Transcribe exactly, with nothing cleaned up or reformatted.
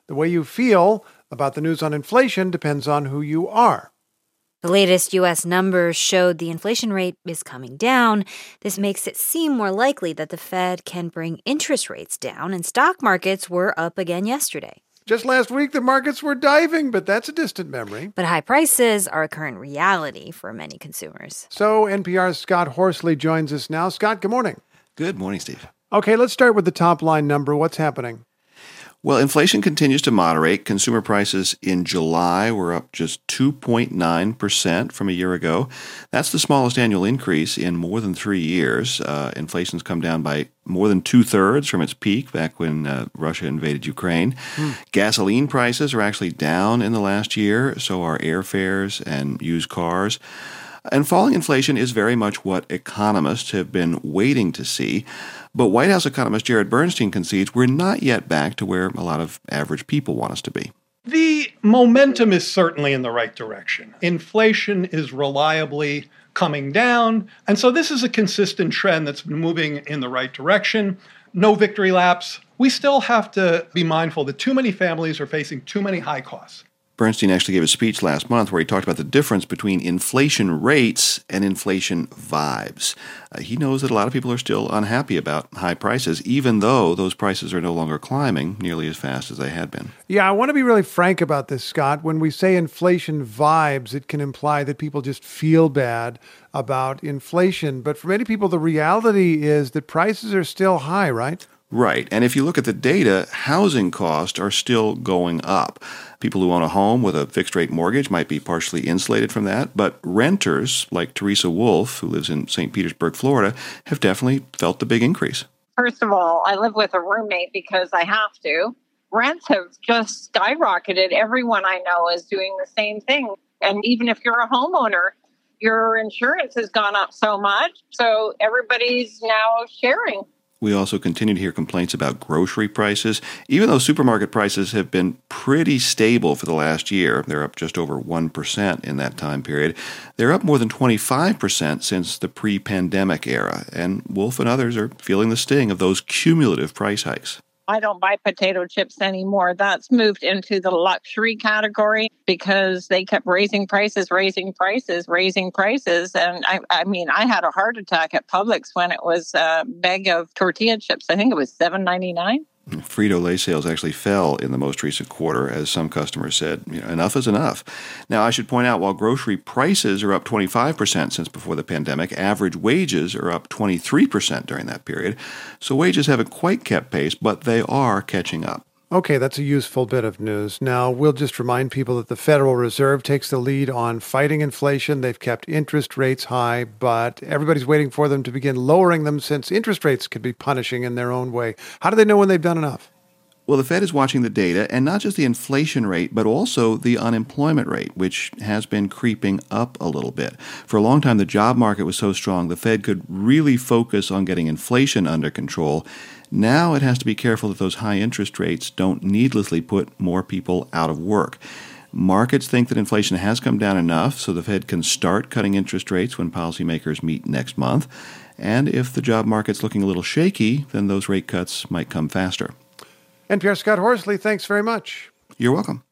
The way you feel about the news on inflation depends on who you are. The latest U S numbers showed the inflation rate is coming down. This makes it seem more likely that the Fed can bring interest rates down, and stock markets were up again yesterday. Just last week, the markets were diving, but that's a distant memory. But high prices are a current reality for many consumers. So N P R's Scott Horsley joins us now. Scott, good morning. Good morning, Steve. Okay, let's start with the top line number. What's happening? Well, inflation continues to moderate. Consumer prices in July were up just two point nine percent from a year ago. That's the smallest annual increase in more than three years. Uh, inflation's come down by more than two-thirds from its peak back when uh, Russia invaded Ukraine. Hmm. Gasoline prices are actually down in the last year, so are airfares and used cars. And falling inflation is very much what economists have been waiting to see. But White House economist Jared Bernstein concedes we're not yet back to where a lot of average people want us to be. The momentum is certainly in the right direction. Inflation is reliably coming down. And so this is a consistent trend that's been moving in the right direction. No victory laps. We still have to be mindful that too many families are facing too many high costs. Bernstein actually gave a speech last month where he talked about the difference between inflation rates and inflation vibes. Uh, he knows that a lot of people are still unhappy about high prices, even though those prices are no longer climbing nearly as fast as they had been. Yeah, I want to be really frank about this, Scott. When we say inflation vibes, it can imply that people just feel bad about inflation. But for many people, the reality is that prices are still high, right? Right. And if you look at the data, housing costs are still going up. People who own a home with a fixed-rate mortgage might be partially insulated from that, but renters, like Teresa Wolf, who lives in Saint Petersburg, Florida, have definitely felt the big increase. First of all, I live with a roommate because I have to. Rents have just skyrocketed. Everyone I know is doing the same thing. And even if you're a homeowner, your insurance has gone up so much, so everybody's now sharing. We also continue to hear complaints about grocery prices. Even though supermarket prices have been pretty stable for the last year, they're up just over one percent in that time period, they're up more than twenty-five percent since the pre-pandemic era. And Wolf and others are feeling the sting of those cumulative price hikes. I don't buy potato chips anymore. That's moved into the luxury category because they kept raising prices, raising prices, raising prices. And I, I mean, I had a heart attack at Publix when it was a bag of tortilla chips. I think it was seven ninety-nine. Frito-Lay sales actually fell in the most recent quarter, as some customers said, you know, enough is enough. Now, I should point out, while grocery prices are up twenty-five percent since before the pandemic, average wages are up twenty-three percent during that period. So wages haven't quite kept pace, but they are catching up. Okay, that's a useful bit of news. Now, we'll just remind people that the Federal Reserve takes the lead on fighting inflation. They've kept interest rates high, but everybody's waiting for them to begin lowering them since interest rates could be punishing in their own way. How do they know when they've done enough? Well, the Fed is watching the data, and not just the inflation rate, but also the unemployment rate, which has been creeping up a little bit. For a long time, the job market was so strong, the Fed could really focus on getting inflation under control. Now it has to be careful that those high interest rates don't needlessly put more people out of work. Markets think that inflation has come down enough so the Fed can start cutting interest rates when policymakers meet next month. And if the job market's looking a little shaky, then those rate cuts might come faster. N P R Scott Horsley, thanks very much. You're welcome.